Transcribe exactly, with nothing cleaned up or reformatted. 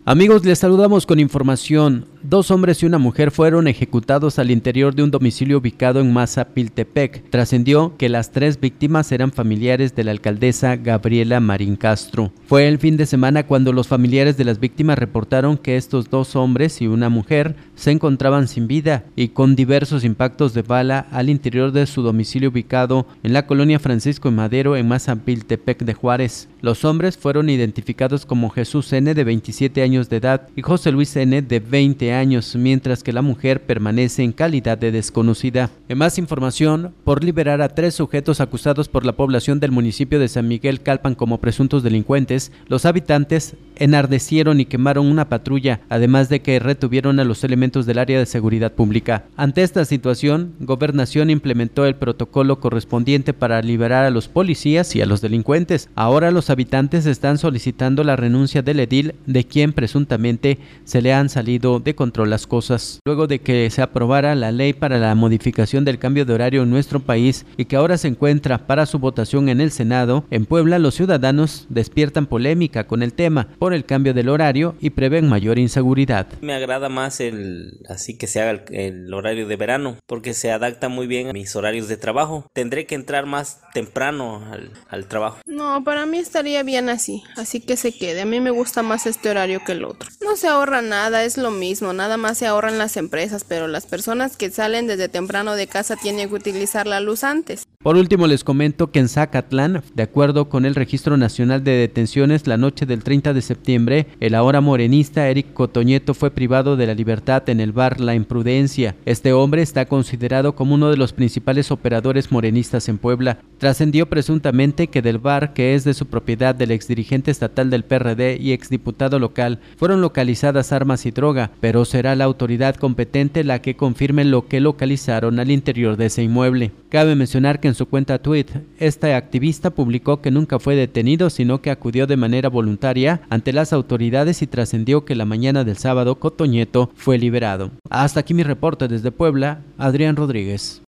Amigos, les saludamos con información. Dos hombres y una mujer fueron ejecutados al interior de un domicilio ubicado en Mazapiltepec. Trascendió que las tres víctimas eran familiares de la alcaldesa Gabriela Marín Castro. Fue el fin de semana cuando los familiares de las víctimas reportaron que estos dos hombres y una mujer se encontraban sin vida y con diversos impactos de bala al interior de su domicilio ubicado en la colonia Francisco y Madero en Mazapiltepec de Juárez. Los hombres fueron identificados como Jesús N., de veintisiete años de edad, y José Luis N., de veinte años, mientras que la mujer permanece en calidad de desconocida. En más información, por liberar a tres sujetos acusados por la población del municipio de San Miguel Calpan como presuntos delincuentes, los habitantes enardecieron y quemaron una patrulla, además de que retuvieron a los elementos del área de seguridad pública. Ante esta situación, Gobernación implementó el protocolo correspondiente para liberar a los policías y a los delincuentes. Ahora los habitantes están solicitando la renuncia del edil, de quien presuntamente se le han salido de control las cosas. Luego de que se aprobara la ley para la modificación del cambio de horario en nuestro país y que ahora se encuentra para su votación en el Senado, en Puebla los ciudadanos despiertan polémica con el tema por el cambio del horario y prevén mayor inseguridad. Me agrada más el así que se haga el, el horario de verano, porque se adapta muy bien a mis horarios de trabajo. Tendré que entrar más temprano al, al trabajo. No, para mí estaría bien así, así que se quede. A mí me gusta más este horario que el otro. No se ahorra nada, es lo mismo, nada más se ahorran las empresas, pero las personas que salen desde temprano de casa tienen que utilizar la luz antes. Por último, les comento que en Zacatlán, de acuerdo con el Registro Nacional de Detenciones, la noche del treinta de septiembre, el ahora morenista Eric Cotoñeto fue privado de la libertad en el bar La Imprudencia. Este hombre está considerado como uno de los principales operadores morenistas en Puebla. Trascendió presuntamente que del bar, que es de su propiedad del exdirigente estatal del P R D y exdiputado local, fueron localizadas armas y droga, pero será la autoridad competente la que confirme lo que localizaron al interior de ese inmueble. Cabe mencionar que en su cuenta Tweet, este activista publicó que nunca fue detenido, sino que acudió de manera voluntaria ante las autoridades y trascendió que la mañana del sábado Cotoñeto fue liberado. Hasta aquí mi reporte desde Puebla, Adrián Rodríguez.